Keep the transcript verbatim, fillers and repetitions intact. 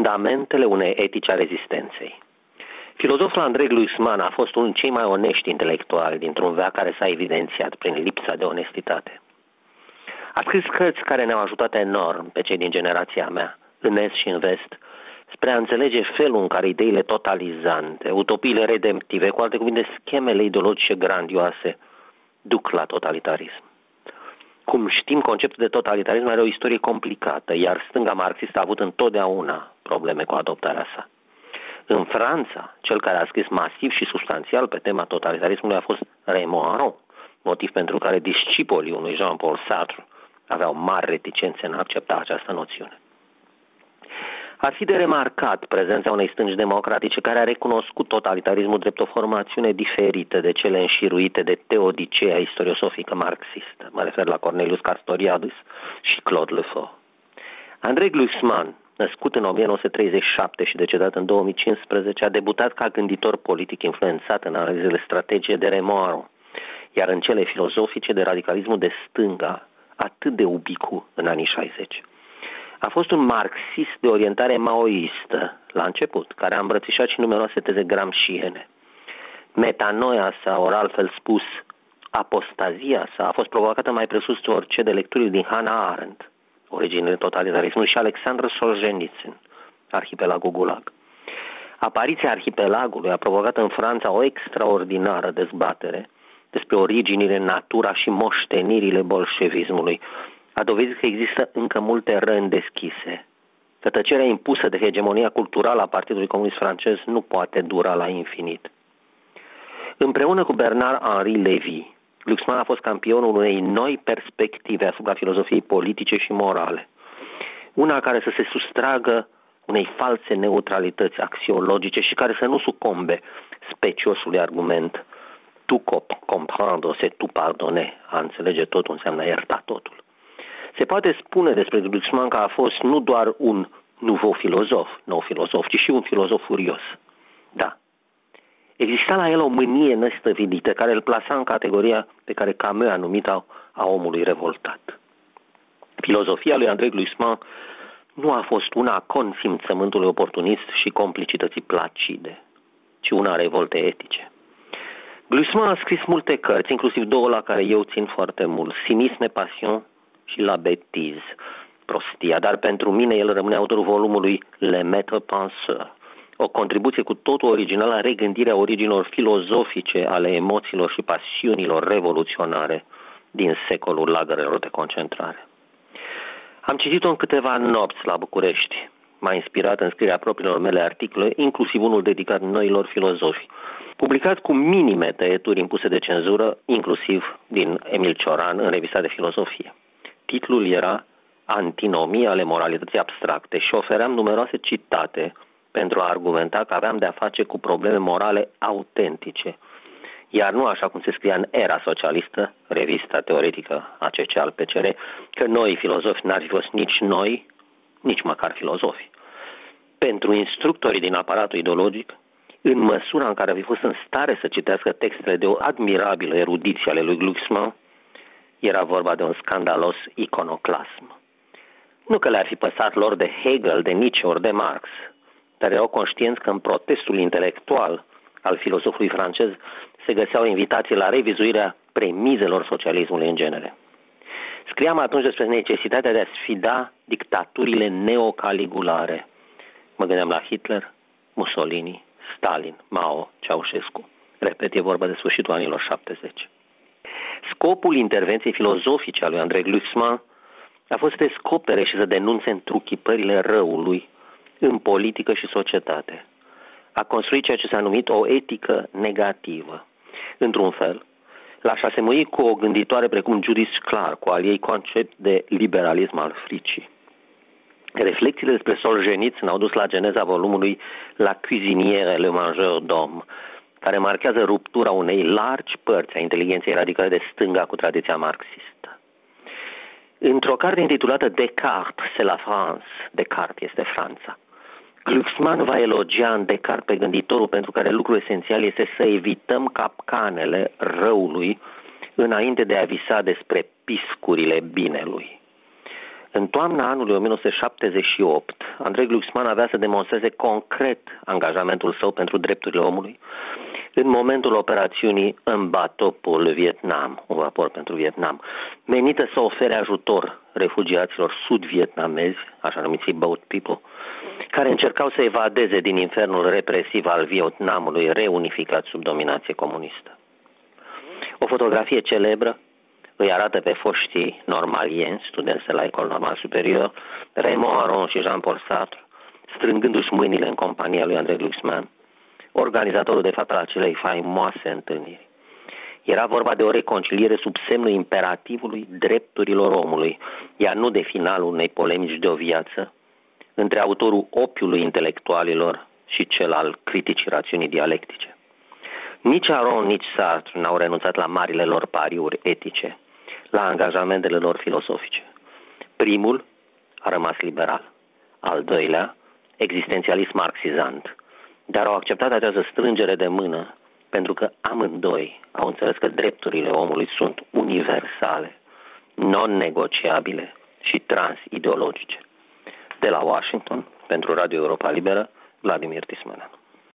fundamentele unei etici a rezistenței. Filozoful Andrei Glucksmann a fost unul cei mai onești intelectuali dintr-un veac care s-a evidențiat prin lipsa de onestitate. A scris cărți care ne-au ajutat enorm pe cei din generația mea, în est și în vest, spre a înțelege felul în care ideile totalizante, utopiile redemptive, cu alte cuvinte, schemele ideologice grandioase, duc la totalitarism. Cum știm, conceptul de totalitarism are o istorie complicată, iar stânga marxistă a avut întotdeauna probleme cu adoptarea sa. În Franța, cel care a scris masiv și substanțial pe tema totalitarismului a fost Raymond Aron, motiv pentru care discipolii unui Jean-Paul Sartre aveau mari reticențe în a accepta această noțiune. Ar fi de remarcat prezența unei stângi democratice care a recunoscut totalitarismul drept o formațiune diferită de cele înșiruite de teodicea istoriosofică marxistă. Mă refer la Cornelius Castoriadis și Claude Lefort. Andrei Glucksmann, născut în o mie nouă sute treizeci și șapte și decedat în două mii cincisprezece, a debutat ca gânditor politic influențat în analizele strategice de Raymond Aron, iar în cele filozofice de radicalismul de stânga, atât de ubicu în anii șaizeci. A fost un marxist de orientare maoistă la început, care a îmbrățișat și numeroase teze gramsciene. Metanoia sa, ori altfel spus, apostazia sa, a fost provocată mai presus de orice de lecturile din Hannah Arendt, Originile totalitarismului, și Alexandru Solzhenitsyn, Arhipelagul Gulag. Apariția arhipelagului a provocat în Franța o extraordinară dezbatere despre originile, natura și moștenirile bolșevismului. A dovedit că există încă multe răni deschise. Că tăcerea impusă de hegemonia culturală a Partidului Comunist francez nu poate dura la infinit. Împreună cu Bernard-Henri Lévy, Glucksmann a fost campionul unei noi perspective asupra filozofiei politice și morale. Una care să se sustragă unei false neutralități axiologice și care să nu sucombe speciosului argument tu comprendre, c'est tout pardonner. A înțelege totul înseamnă a ierta totul. Se poate spune despre Glucksmann că a fost nu doar un nouveau filozof, nou filozof, ci și un filozof furios. Da. Exista la el o mânie nestăvilită care îl plasa în categoria pe care Camus a numit-o a omului revoltat. Filozofia lui Andrei Glucksmann nu a fost una a consimțământului oportunist și complicității placide, ci una a revoltei etice. Glucksmann a scris multe cărți, inclusiv două la care eu țin foarte mult, Cynisme, Passion și La Bêtise, prostia, dar pentru mine el rămâne autorul volumului Le Maître Penseur, o contribuție cu totul originală la regândirea originilor filozofice ale emoțiilor și pasiunilor revoluționare din secolul lagărelor de concentrare. Am citit-o în câteva nopți la București, m-a inspirat în scrierea propriilor mele articole, inclusiv unul dedicat noilor filozofi, publicat cu minime tăieturi impuse de cenzură, inclusiv din Emil Cioran în revista de filozofie. Titlul era Antinomii ale moralității abstracte și ofeream numeroase citate pentru a argumenta că aveam de-a face cu probleme morale autentice, iar nu așa cum se scria în Era Socialistă, revista teoretică A C C al P C R, că noi filozofi n-ar fi fost nici noi, nici măcar filozofi. Pentru instructorii din aparatul ideologic, în măsura în care ar fi fost în stare să citească textele de o admirabilă erudiție ale lui Glucksmann, era vorba de un scandalos iconoclasm. Nu că le-ar fi păsat lor de Hegel, de Nietzsche ori de Marx, dar erau conștienți că în protestul intelectual al filozofului francez se găseau invitații la revizuirea premizelor socialismului în genere. Scriam atunci despre necesitatea de a sfida dictaturile neocaligulare. Mă gândeam la Hitler, Mussolini, Stalin, Mao, Ceaușescu. Repet, e vorba de sfârșitul anilor șaptezeci. Scopul intervenției filozofice a lui Andrei Glucksmann a fost să descopere și să denunțe întruchipările răului în politică și societate. A construit ceea ce s-a numit o etică negativă. Într-un fel, l-aș asemui cu o gânditoare precum Judith Clark, cu al ei concept de liberalism al fricii. Reflexiile despre Solzhenitsyn au dus la geneza volumului La cuisinière, le mangeur d'homme, care marchează ruptura unei largi părți a inteligenței radicale de stânga cu tradiția marxistă. Într-o carte intitulată Descartes, c'est la France, Descartes este Franța, Glucksmann va elogia în Descartes pe gânditorul pentru care lucrul esențial este să evităm capcanele răului înainte de a visa despre piscurile binelui. În toamna anului o mie nouă sute șaptezeci și opt, Andrei Glucksmann avea să demonstreze concret angajamentul său pentru drepturile omului în momentul operațiunii în Batopul Vietnam, un vapor pentru Vietnam, menită să ofere ajutor refugiaților sud-vietnamezi, așa numiții boat people, care încercau să evadeze din infernul represiv al Vietnamului reunificat sub dominație comunistă. O fotografie celebră îi arată pe foștii normalieni, studenți de la Ecole Normale Supérieure, Raymond Aron și Jean-Paul Sartre, strângându-și mâinile în compania lui Andrei Glucksmann, organizatorul de fapt al acelei faimoase întâlniri. Era vorba de o reconciliere sub semnul imperativului drepturilor omului, iar nu de finalul unei polemici de o viață între autorul opiului intelectualilor și cel al criticii rațiunii dialectice. Nici Aron, nici Sartre n-au renunțat la marile lor pariuri etice, la angajamentele lor filosofice. Primul a rămas liberal, al doilea existențialist marxizant, dar au acceptat această strângere de mână pentru că amândoi au înțeles că drepturile omului sunt universale, non-negociabile și transideologice. De la Washington, pentru Radio Europa Liberă, Vladimir Tismaneanu.